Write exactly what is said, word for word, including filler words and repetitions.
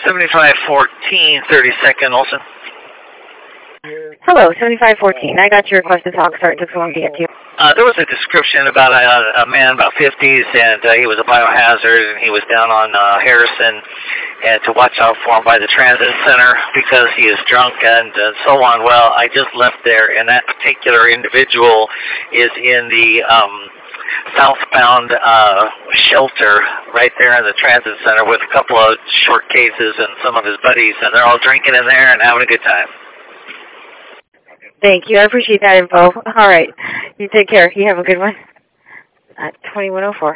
seventy-five fourteen, thirty-second, Olson. Hello, seventy-five fourteen. I got your request to talk. Sorry, it took so long to get to you. Uh, there was a description about a, a man about fifties, and uh, he was a biohazard, and he was down on uh, Harrison, and to watch out for him by the transit center because he is drunk and uh, so on. Well, I just left there, and that particular individual is in the um, southbound uh, shelter right there in the transit center with a couple of short cases and some of his buddies, and they're all drinking in there and having a good time. Thank you. I appreciate that info. All right. You take care. You have a good one. At twenty-one oh four.